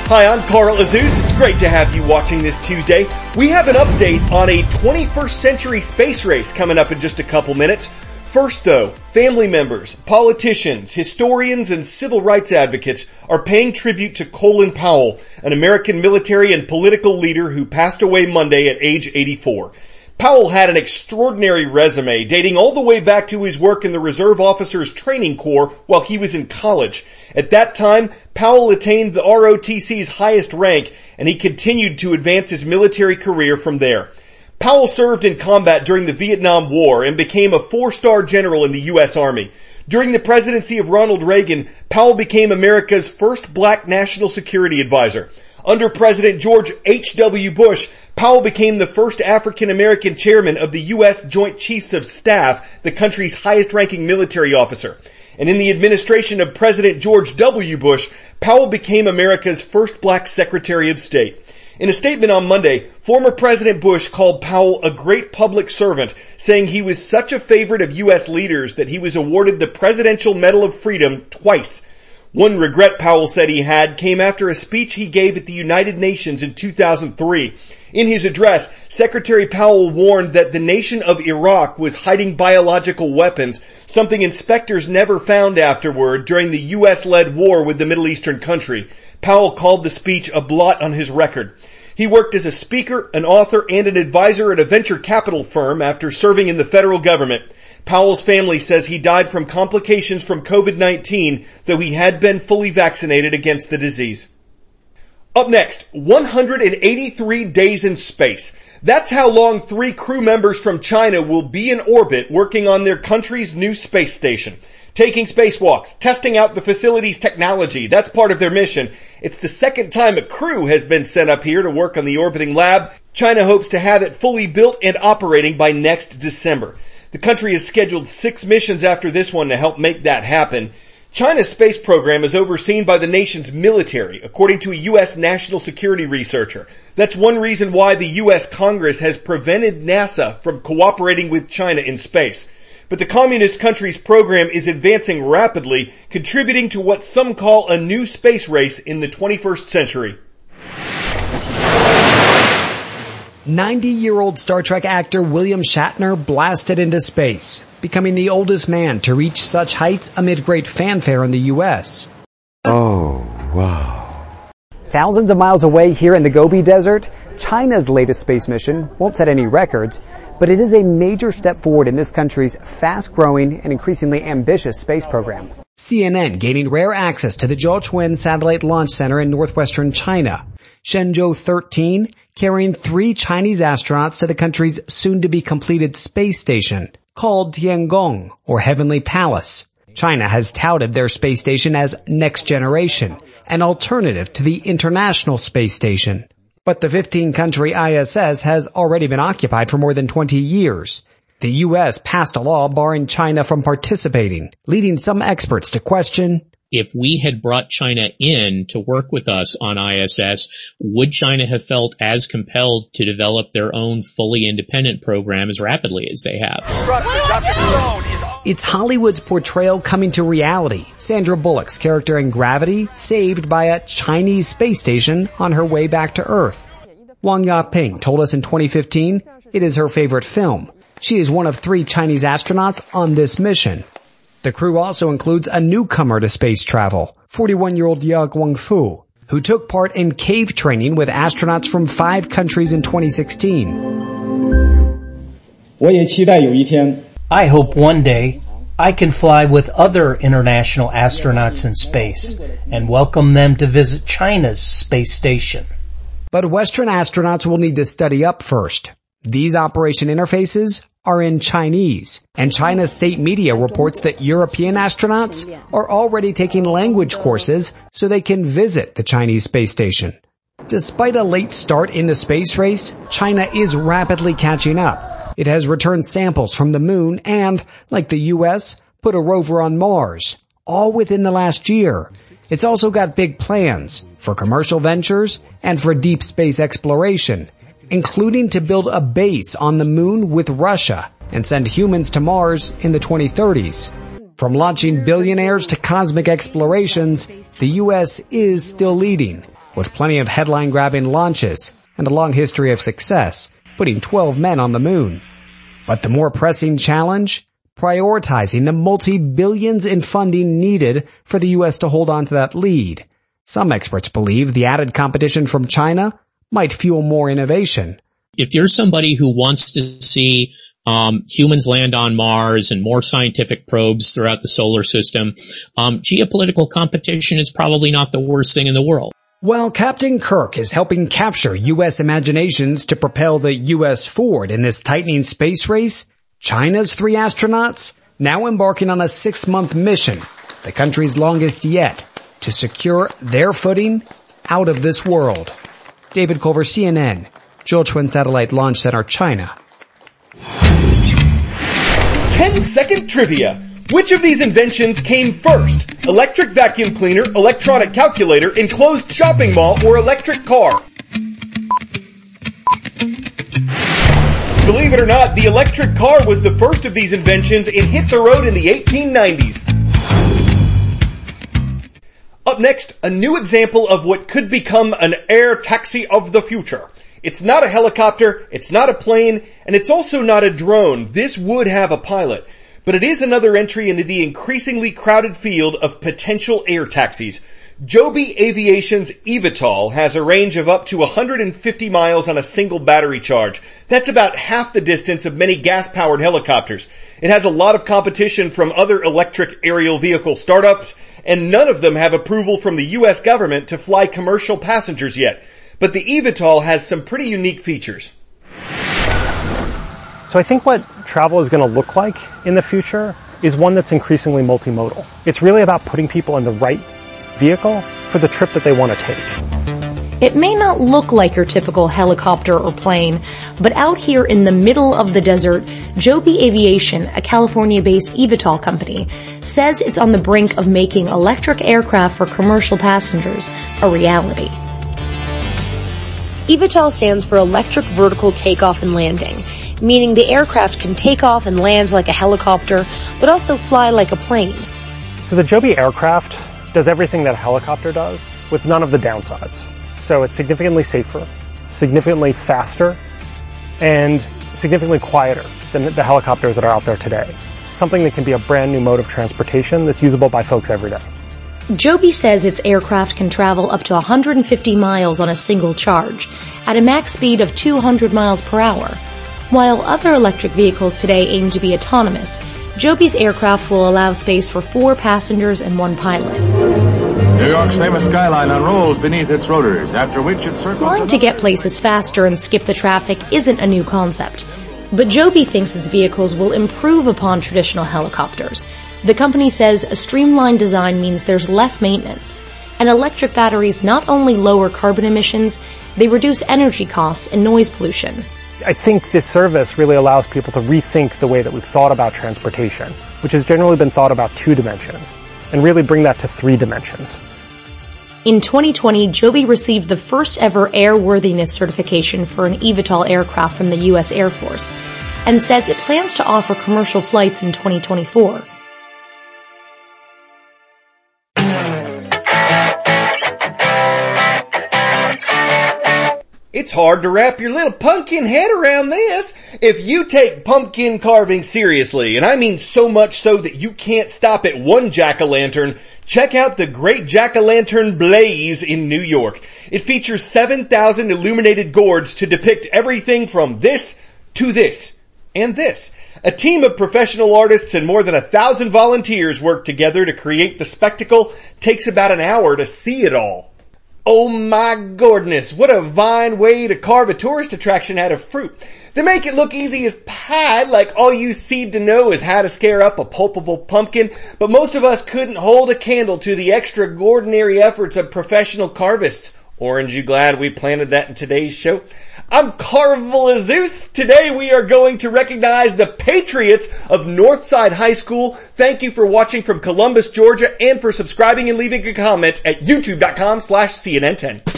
Hi, I'm Carl Azus. It's great to have you watching this Tuesday. We have an update on a 21st century space race coming up in just a couple minutes. First though, family members, politicians, historians, and civil rights advocates are paying tribute to Colin Powell, an American military and political leader who passed away Monday at age 84. Powell had an extraordinary resume dating all the way back to his work in the Reserve Officers Training Corps while he was in college. At that time, Powell attained the ROTC's highest rank, and he continued to advance his military career from there. Powell served in combat during the Vietnam War and became a 4-star general in the U.S. Army. During the presidency of Ronald Reagan, Powell became America's first black national security advisor. Under President George H.W. Bush, Powell became the first African-American chairman of the U.S. Joint Chiefs of Staff, the country's highest-ranking military officer. And in the administration of President George W. Bush, Powell became America's first black Secretary of State. In a statement on Monday, former President Bush called Powell a great public servant, saying he was such a favorite of U.S. leaders that he was awarded the Presidential Medal of Freedom twice. One regret Powell said he had came after a speech he gave at the United Nations in 2003. In his address, Secretary Powell warned that the nation of Iraq was hiding biological weapons, something inspectors never found afterward during the U.S.-led war with the Middle Eastern country. Powell called the speech a blot on his record. He worked as a speaker, an author, and an advisor at a venture capital firm after serving in the federal government. Powell's family says he died from complications from COVID-19, though he had been fully vaccinated against the disease. Up next, 183 days in space. That's how long 3 crew members from China will be in orbit working on their country's new space station. Taking spacewalks, testing out the facility's technology, that's part of their mission. It's the second time a crew has been sent up here to work on the orbiting lab. China hopes to have it fully built and operating by next December. The country has scheduled 6 missions after this one to help make that happen. China's space program is overseen by the nation's military, according to a U.S. national security researcher. That's one reason why the U.S. Congress has prevented NASA from cooperating with China in space. But the communist country's program is advancing rapidly, contributing to what some call a new space race in the 21st century. 90-year-old Star Trek actor William Shatner blasted into space, becoming the oldest man to reach such heights amid great fanfare in the U.S. Oh, wow. Thousands of miles away here in the Gobi Desert, China's latest space mission won't set any records, but it is a major step forward in this country's fast-growing and increasingly ambitious space program. CNN gaining rare access to the Jiuquan Satellite Launch Center in northwestern China. Shenzhou 13 carrying 3 Chinese astronauts to the country's soon-to-be-completed space station, called Tiangong, or Heavenly Palace. China has touted their space station as next generation, an alternative to the International Space Station. But the 15-country ISS has already been occupied for more than 20 years. The U.S. passed a law barring China from participating, leading some experts to question, if we had brought China in to work with us on ISS, would China have felt as compelled to develop their own fully independent program as rapidly as they have? It's Hollywood's portrayal coming to reality. Sandra Bullock's character in Gravity saved by a Chinese space station on her way back to Earth. Wang Yaping told us in 2015 it is her favorite film. She is one of 3 Chinese astronauts on this mission. The crew also includes a newcomer to space travel, 41-year-old Ye Guangfu, who took part in cave training with astronauts from 5 countries in 2016. I hope one day I can fly with other international astronauts in space and welcome them to visit China's space station. But Western astronauts will need to study up first. These operation interfaces are in Chinese, and China's state media reports that European astronauts are already taking language courses so they can visit the Chinese space station. Despite a late start in the space race, China is rapidly catching up. It has returned samples from the moon and, like the U.S., put a rover on Mars, all within the last year. It's also got big plans for commercial ventures and for deep space exploration, including to build a base on the moon with Russia and send humans to Mars in the 2030s. From launching billionaires to cosmic explorations, the U.S. is still leading, with plenty of headline-grabbing launches and a long history of success, putting 12 men on the moon. But the more pressing challenge? Prioritizing the multi-billions in funding needed for the U.S. to hold on to that lead. Some experts believe the added competition from China might fuel more innovation. If you're somebody who wants to see humans land on Mars and more scientific probes throughout the solar system, geopolitical competition is probably not the worst thing in the world. While Captain Kirk is helping capture U.S. imaginations to propel the U.S. forward in this tightening space race, China's 3 astronauts now embarking on a 6-month mission, the country's longest yet, to secure their footing out of this world. David Culver, CNN, Jiuquan Satellite Launch Center, China. 10-second trivia. Which of these inventions came first? Electric vacuum cleaner, electronic calculator, enclosed shopping mall, or electric car? Believe it or not, the electric car was the first of these inventions and hit the road in the 1890s. Up next, a new example of what could become an air taxi of the future. It's not a helicopter, it's not a plane, and it's also not a drone. This would have a pilot. But it is another entry into the increasingly crowded field of potential air taxis. Joby Aviation's eVTOL has a range of up to 150 miles on a single battery charge. That's about half the distance of many gas-powered helicopters. It has a lot of competition from other electric aerial vehicle startups, and none of them have approval from the U.S. government to fly commercial passengers yet. But the eVTOL has some pretty unique features. So I think what travel is going to look like in the future is one that's increasingly multimodal. It's really about putting people in the right vehicle for the trip that they want to take. It may not look like your typical helicopter or plane, but out here in the middle of the desert, Joby Aviation, a California-based eVTOL company, says it's on the brink of making electric aircraft for commercial passengers a reality. eVTOL stands for Electric Vertical Takeoff and Landing, meaning the aircraft can take off and land like a helicopter, but also fly like a plane. So the Joby aircraft does everything that a helicopter does with none of the downsides. So it's significantly safer, significantly faster, and significantly quieter than the helicopters that are out there today. Something that can be a brand new mode of transportation that's usable by folks every day. Joby says its aircraft can travel up to 150 miles on a single charge, at a max speed of 200 miles per hour. While other electric vehicles today aim to be autonomous, Joby's aircraft will allow space for 4 passengers and 1 pilot. New York's famous skyline unrolls beneath its rotors, after which it circles... Flying to get places faster and skip the traffic isn't a new concept, but Joby thinks its vehicles will improve upon traditional helicopters. The company says a streamlined design means there's less maintenance, and electric batteries not only lower carbon emissions, they reduce energy costs and noise pollution. I think this service really allows people to rethink the way that we've thought about transportation, which has generally been thought about 2 dimensions, and really bring that to 3 dimensions. In 2020, Joby received the first ever airworthiness certification for an eVTOL aircraft from the U.S. Air Force, and says it plans to offer commercial flights in 2024. It's hard to wrap your little pumpkin head around this. If you take pumpkin carving seriously, and I mean so much so that you can't stop at one jack-o'-lantern, check out the Great Jack-o'-Lantern Blaze in New York. It features 7,000 illuminated gourds to depict everything from this to this and this. A team of professional artists and more than 1,000 volunteers work together to create the spectacle. Takes about an hour to see it all. Oh my goodness, what a fine way to carve a tourist attraction out of fruit. They make it look easy as pie, like all you seed to know is how to scare up a pulpable pumpkin, but most of us couldn't hold a candle to the extraordinary efforts of professional carvists. Orange, you glad we planted that in today's show? I'm Carvel Zeus. Today we are going to recognize the Patriots of Northside High School. Thank you for watching from Columbus, Georgia, and for subscribing and leaving a comment at youtube.com/CNN10.